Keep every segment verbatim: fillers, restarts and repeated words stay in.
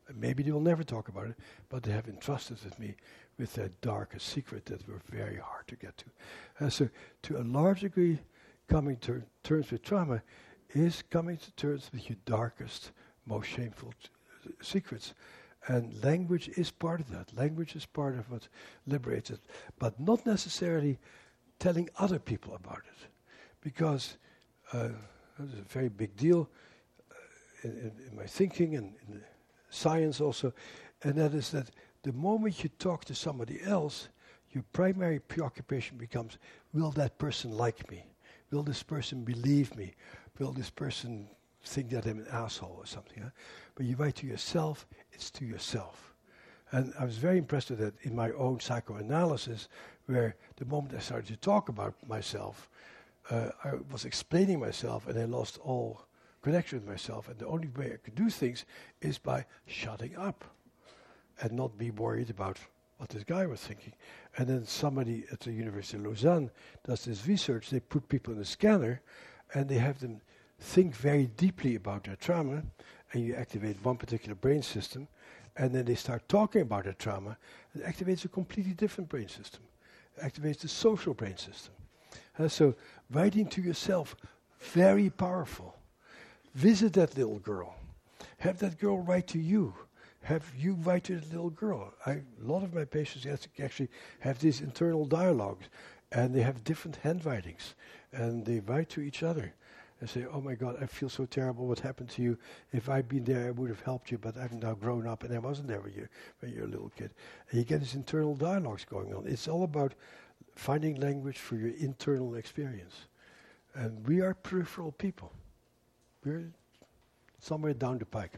And maybe they will never talk about it, but they have entrusted with me with their darkest secret that were very hard to get to. And so, to a large degree, coming to terms with trauma is coming to terms with your darkest, most shameful t- secrets. And language is part of that. Language is part of what liberates it, but not necessarily telling other people about it, because uh, that's a very big deal uh, in, in, in my thinking and in science also, and that is that the moment you talk to somebody else, your primary preoccupation becomes, will that person like me? Will this person believe me? Will this person think that I'm an asshole or something? Huh? But you write to yourself, it's to yourself. And I was very impressed with that in my own psychoanalysis, where the moment I started to talk about myself, uh, I was explaining myself and I lost all connection with myself. And the only way I could do things is by shutting up and not be worried about what this guy was thinking. And then somebody at the University of Lausanne does this research. They put people in a scanner and they have them think very deeply about their trauma, and you activate one particular brain system, and then they start talking about their trauma, it activates a completely different brain system. It activates the social brain system. Uh, so writing to yourself, very powerful. Visit that little girl. Have that girl write to you. Have you write to the little girl. I, a lot of my patients actually have these internal dialogues, and they have different handwritings, and they write to each other and say, oh my God, I feel so terrible, what happened to you? If I'd been there, I would have helped you, but I've now grown up and I wasn't there when you're, when you're a little kid. And you get these internal dialogues going on. It's all about finding language for your internal experience. And we are peripheral people. We're somewhere down the pike.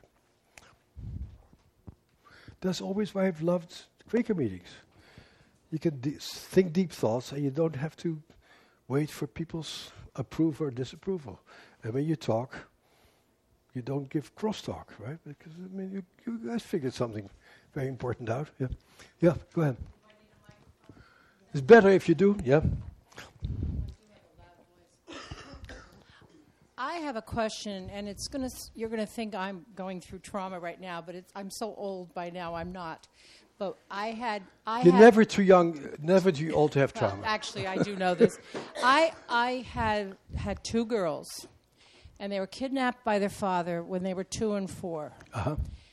That's always why I've loved Quaker meetings. You can de- think deep thoughts and you don't have to wait for people's approval or disapproval. And when you talk, you don't give crosstalk, right? Because, I mean, you, you guys figured something very important out. Yeah, yeah. Go ahead. It's better if you do, yeah. I have a question, and it's gonna. You're gonna think I'm going through trauma right now, but it's, I'm so old by now. I'm not. But I had. I You're had never too young, never too old to have well, trauma. actually, I do know this. I I had had two girls, and they were kidnapped by their father when they were two and four. Uh-huh.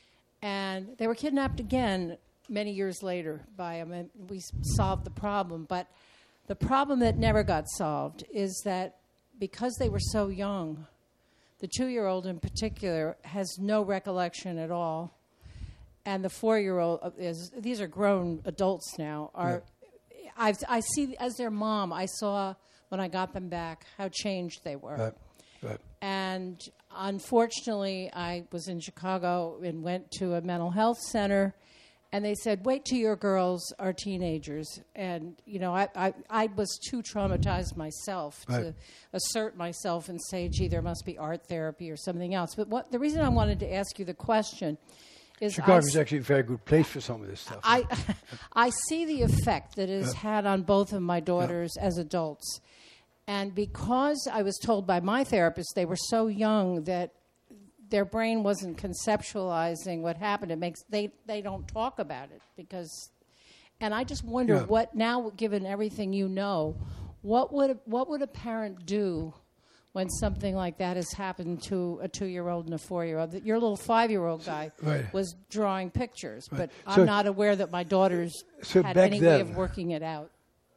And they were kidnapped again many years later by him, and we s- solved the problem. But the problem that never got solved is that because they were so young, the two-year-old in particular has no recollection at all, and the four-year-old is. These are grown adults now. Are yeah. I've, I see as their mom. I saw when I got them back how changed they were. Right. Right. And unfortunately, I was in Chicago and went to a mental health center, and they said, wait till your girls are teenagers. And, you know, I, I, I was too traumatized myself right. to assert myself and say, gee, there must be art therapy or something else. But what the reason I wanted to ask you the question is Chicago I is actually a very good place for some of this stuff. I, I see the effect that it has yeah. had on both of my daughters yeah. as adults. And because I was told by my therapist they were so young that their brain wasn't conceptualizing what happened, it makes they, they don't talk about it because. And I just wonder yeah. what now, given everything you know, what would a, what would a parent do when something like that has happened to a two-year-old and a four-year-old? Your little five-year-old guy right. was drawing pictures, right. but so I'm not aware that my daughters so had back any then, way of working it out.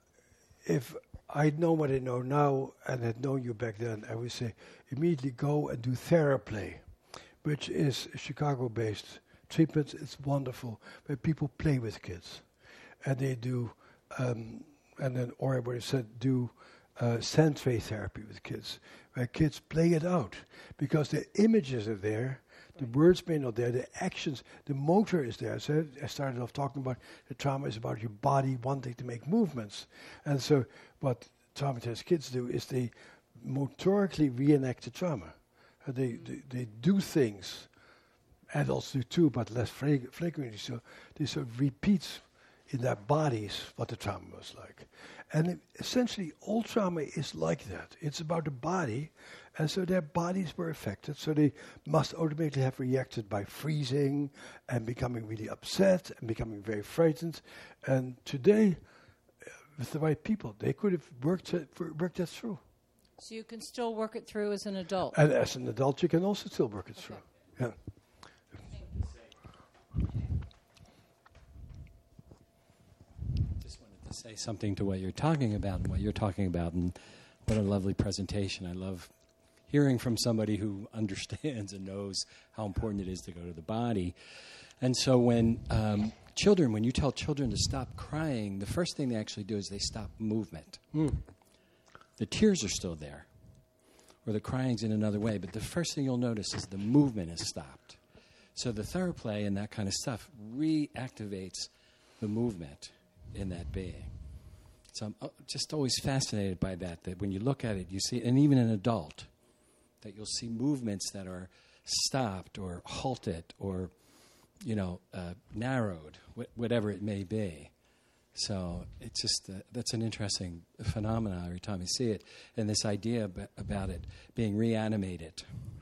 If I'd know what I know now and had known you back then, I would say immediately go and do TheraPlay, which is a Chicago-based treatment. It's wonderful, where people play with kids. And they do, um, and then, or what I said, do uh, sand tray therapy with kids, where kids play it out. Because the images are there, the words may not there, the actions, the motor is there. So I started off talking about the trauma is about your body wanting to make movements. And so what traumatized kids do is they motorically reenact the trauma. Uh, they, they they do things, adults do too, but less flag- flagrantly. So they sort of repeat in their bodies what the trauma was like. And it, essentially, all trauma is like that. It's about the body, and so their bodies were affected, so they must automatically have reacted by freezing and becoming really upset and becoming very frightened. And today, uh, with the right people, they could have worked it, worked that through. So you can still work it through as an adult? And as an adult, you can also still work it Okay. through. Yeah. Just wanted to say something to what you're talking about and what you're talking about, and what a lovely presentation. I love hearing from somebody who understands and knows how important it is to go to the body. And so when um, children, when you tell children to stop crying, the first thing they actually do is they stop movement. Mm. The tears are still there, or the crying's in another way, but the first thing you'll notice is the movement is stopped. So the theraplay and that kind of stuff reactivates the movement in that being. So I'm uh, just always fascinated by that, that when you look at it, you see, and even an adult, that you'll see movements that are stopped or halted or, you know, uh, narrowed, wh- whatever it may be. So it's just, uh, that's an interesting phenomenon every time you see it. And this idea ab- about it being reanimated,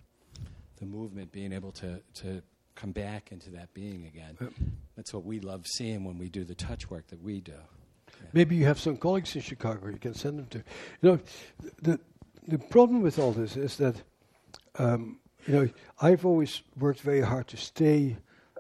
the movement being able to, to come back into that being again. Yep. That's what we love seeing when we do the touch work that we do. Yeah. Maybe you have some colleagues in Chicago you can send them to. You know, the the problem with all this is that, um, you know, I've always worked very hard to stay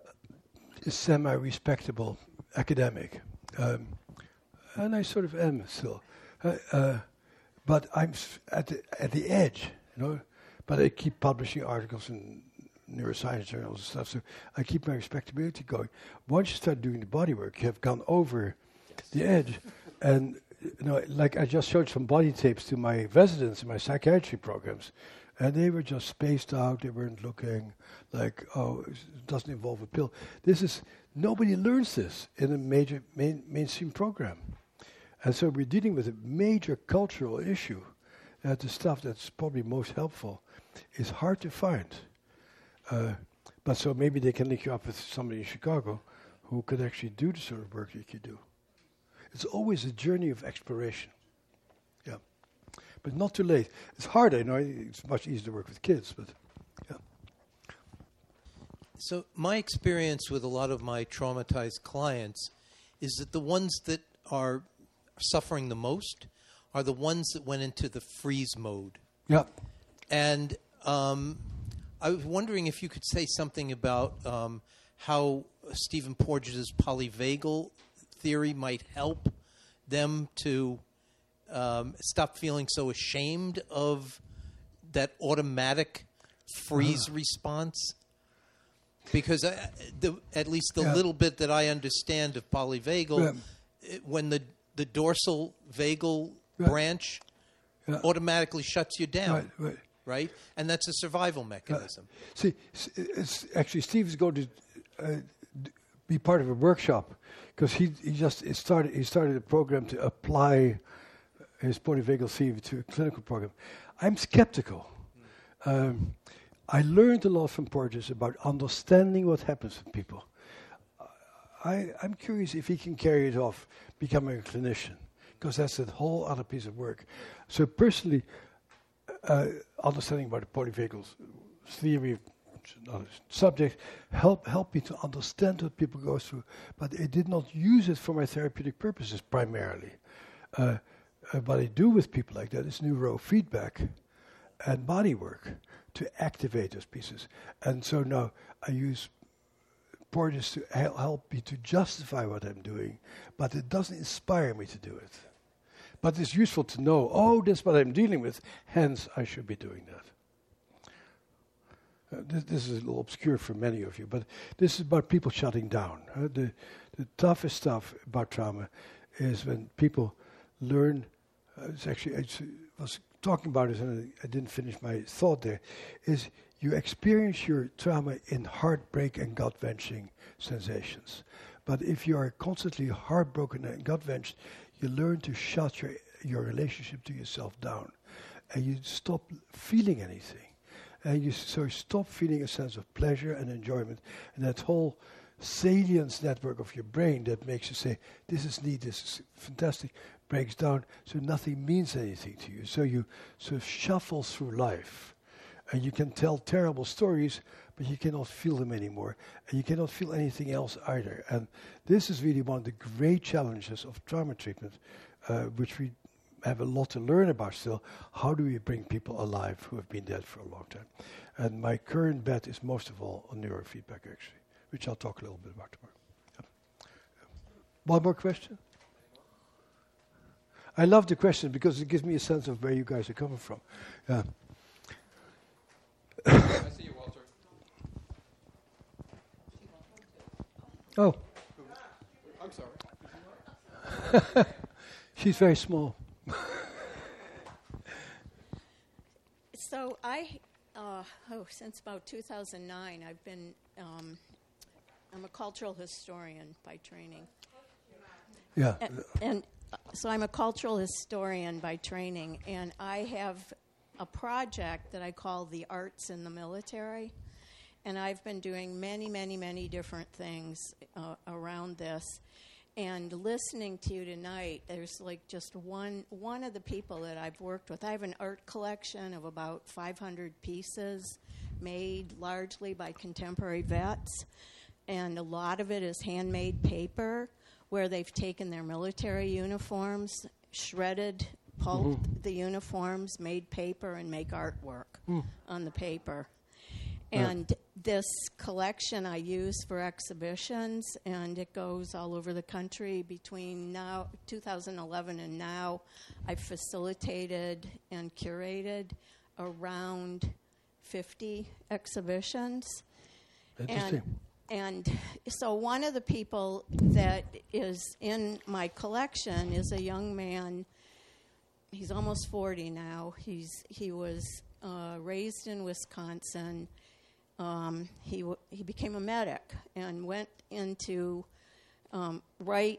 a semi-respectable academic. Um, and I sort of am still. Uh, uh, but I'm s- at the, at the edge, you know. But I keep publishing articles in neuroscience journals and stuff, so I keep my respectability going. Once you start doing the body work, you have gone over the edge. And, you know, like I just showed some body tapes to my residents in my psychiatry programs, and they were just spaced out. They weren't looking like, oh, it doesn't involve a pill. This is, nobody learns this in a major main, mainstream program. And so we're dealing with a major cultural issue that the stuff that's probably most helpful is hard to find. Uh, but so maybe they can link you up with somebody in Chicago who could actually do the sort of work that you do. It's always a journey of exploration. Yeah. But not too late. It's hard, I know. It's much easier to work with kids, but yeah. So my experience with a lot of my traumatized clients is that the ones that are suffering the most are the ones that went into the freeze mode. Yeah. And um, I was wondering if you could say something about um, how Stephen Porges' polyvagal theory might help them to um, stop feeling so ashamed of that automatic freeze Ah. response. Because I, the, at least the Yeah. little bit that I understand of polyvagal, Yeah. it, when the, the dorsal vagal Right. branch Yeah. automatically shuts you down, Right, right. right? And that's a survival mechanism. See, s- it's actually, Steve is going to uh, d- be part of a workshop because he he just he started he started a program to apply his polyvagal theory to a clinical program. I'm skeptical. Um, I learned a lot from Porges about understanding what happens with people. I, I'm curious if he can carry it off, becoming a clinician, because that's a whole other piece of work. So personally, uh, understanding about the polyvagal s- theory, which is another subject, help help me to understand what people go through. But I did not use it for my therapeutic purposes primarily. Uh, uh, what I do with people like that is neurofeedback and body work to activate those pieces. And so now I use Porges to hel- help me to justify what I'm doing, but it doesn't inspire me to do it. But it's useful to know, oh, that's what I'm dealing with, hence I should be doing that. Uh, this, this is a little obscure for many of you, but this is about people shutting down. Uh, the, the toughest stuff about trauma is when people learn, uh, it's actually, I s- was talking about it and I, I didn't finish my thought there, is you experience your trauma in heartbreak and gut-wrenching sensations. But if you are constantly heartbroken and gut-wrenched, you learn to shut your, your relationship to yourself down. And you stop feeling anything. And you so stop feeling a sense of pleasure and enjoyment. And that whole salience network of your brain that makes you say, this is neat, this is fantastic, breaks down, so nothing means anything to you. So you sort of shuffle through life, and you can tell terrible stories, but you cannot feel them anymore, and you cannot feel anything else either. And this is really one of the great challenges of trauma treatment, uh, which we have a lot to learn about still. How do we bring people alive who have been dead for a long time? And my current bet is most of all on neurofeedback, actually, which I'll talk a little bit about tomorrow. Yeah. One more question? I love the question because it gives me a sense of where you guys are coming from. Yeah. I see you, Walter. Oh. I'm sorry. She's very small. So I, uh, oh, since about two thousand nine, I've been, um, I'm a cultural historian by training. Yeah. And, and uh, so I'm a cultural historian by training, and I have a project that I call the Arts in the Military. And I've been doing many, many, many different things uh, around this. And listening to you tonight, there's like just one one of the people that I've worked with. I have an art collection of about five hundred pieces made largely by contemporary vets. And a lot of it is handmade paper where they've taken their military uniforms, shredded, pulped mm-hmm. the uniforms, made paper, and make artwork mm. on the paper. And yeah. this collection I use for exhibitions, and it goes all over the country. Between now, two thousand eleven and now, I've facilitated and curated around fifty exhibitions. Interesting. And, and so one of the people that is in my collection is a young man. He's almost forty now. He's he was uh, raised in Wisconsin. Um, he w- he became a medic and went into um, right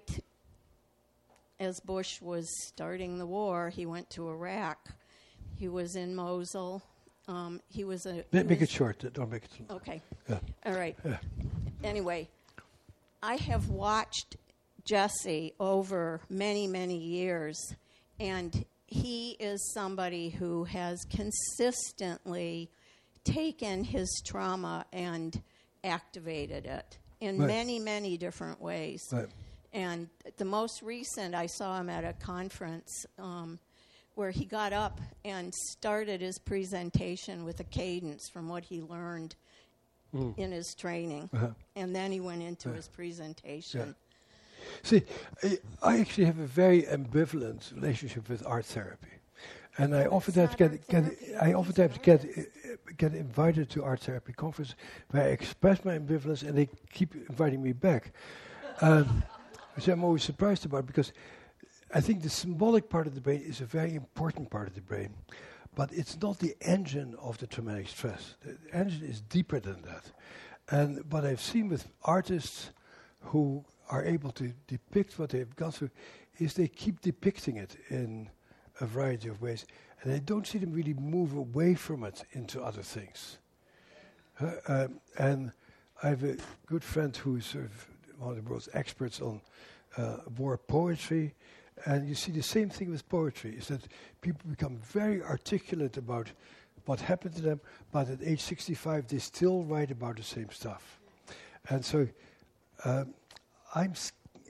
as Bush was starting the war. He went to Iraq. He was in Mosul. Um, he was a. Make, make was it short. Don't make it. Okay. Yeah. All right. Yeah. Anyway, I have watched Jesse over many many years, and he is somebody who has consistently taken his trauma and activated it in right. many, many different ways. Right. And the most recent, I saw him at a conference um, where he got up and started his presentation with a cadence from what he learned mm. in his training. Uh-huh. And then he went into yeah. his presentation. Yeah. See, I, I actually have a very ambivalent relationship with art therapy. And I oftentimes get, get I oftentimes get uh, get invited to art therapy conferences where I express my ambivalence, and they keep inviting me back, um, which I'm always surprised about, because I think the symbolic part of the brain is a very important part of the brain, but it's not the engine of the traumatic stress. The engine is deeper than that. And what I've seen with artists who are able to depict what they've gone through is they keep depicting it in a variety of ways, and I don't see them really move away from it into other things. Uh, um, and I have a good friend who is sort of one of the world's experts on uh, war poetry, and you see the same thing with poetry, is that people become very articulate about what happened to them, but at age sixty-five they still write about the same stuff. And so um, I'm s-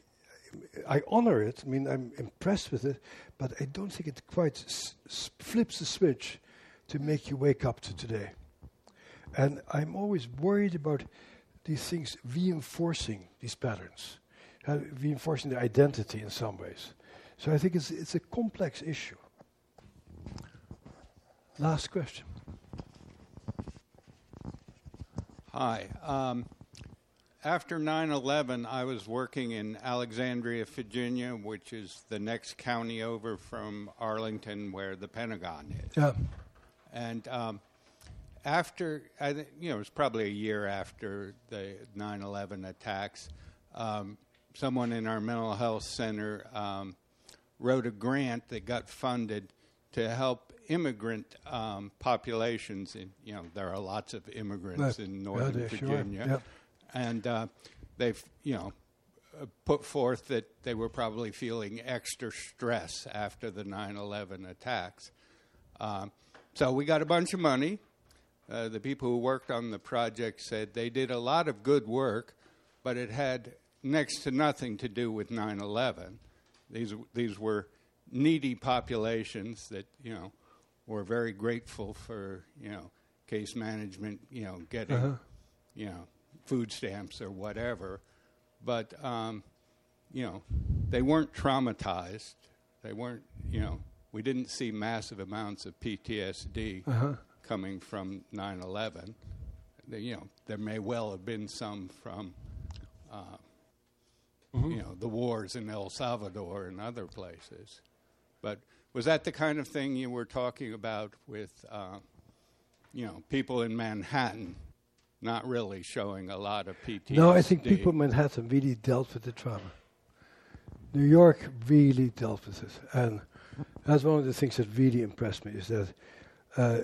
I honor it. I mean, I'm impressed with it, but I don't think it quite s- s- flips the switch to make you wake up to today. And I'm always worried about these things reinforcing these patterns, uh, reinforcing the identity in some ways. So I think it's it's a complex issue. Last question. Hi. Um, After nine eleven, I was working in Alexandria, Virginia, which is the next county over from Arlington, where the Pentagon is. Yeah. And um, after, I th- you know, it was probably a year after the nine eleven attacks, um, someone in our mental health center um, wrote a grant that got funded to help immigrant um, populations. In, you know, there are lots of immigrants right. in Northern yeah, Virginia. Sure. Yep. And uh, they've, you know, uh, put forth that they were probably feeling extra stress after the nine eleven attacks. Um, so we got a bunch of money. Uh, the people who worked on the project said they did a lot of good work, but it had next to nothing to do with nine eleven. These these were needy populations that, you know, were very grateful for, you know, case management, you know, getting, uh-huh. you know, food stamps or whatever. But, um, you know, they weren't traumatized. They weren't, you know, we didn't see massive amounts of P T S D uh-huh. coming from nine eleven. They, you know, there may well have been some from, uh, mm-hmm. you know, the wars in El Salvador and other places. But was that the kind of thing you were talking about with, uh, you know, people in Manhattan not really showing a lot of P T S D? No, I think people in Manhattan really dealt with the trauma. New York really dealt with it. And that's one of the things that really impressed me, is that uh,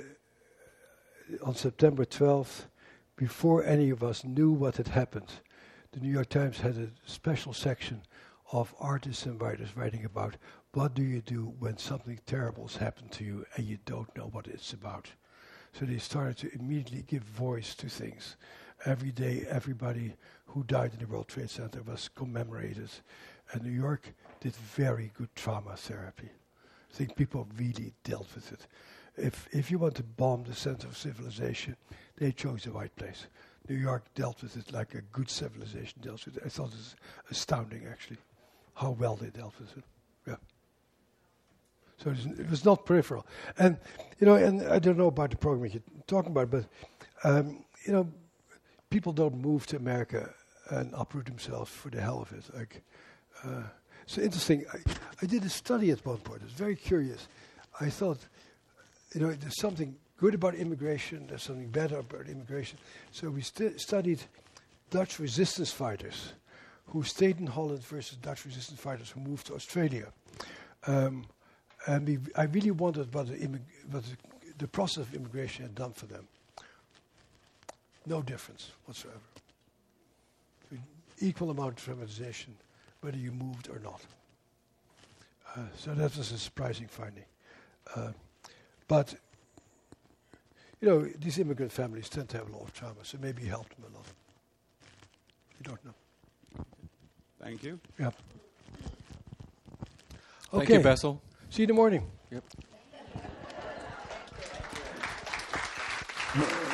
on September twelfth, before any of us knew what had happened, the New York Times had a special section of artists and writers writing about what do you do when something terrible has happened to you and you don't know what it's about. So they started to immediately give voice to things. Every day, everybody who died in the World Trade Center was commemorated. And New York did very good trauma therapy. I think people really dealt with it. If if you want to bomb the center of civilization, they chose the right place. New York dealt with it like a good civilization deals with it. I thought it was astounding, actually, how well they dealt with it. Yeah. So it was, it was not peripheral. And, you know, and I don't know about the program you're talking about, but, um, you know, people don't move to America and uproot themselves for the hell of it. Like, uh, so interesting. I, I did a study at one point. It was very curious. I thought, you know, there's something good about immigration. There's something better about immigration. So we st- studied Dutch resistance fighters who stayed in Holland versus Dutch resistance fighters who moved to Australia. Um, and we, I really wondered what, the, immig- what the, the process of immigration had done for them. No difference whatsoever. Equal amount of traumatization, whether you moved or not. Uh, so that was a surprising finding. Uh, but, you know, these immigrant families tend to have a lot of trauma, so maybe it helped them a lot. You don't know. Thank you. Yeah. Thank Okay. you, Bessel. See you in the morning. Yep.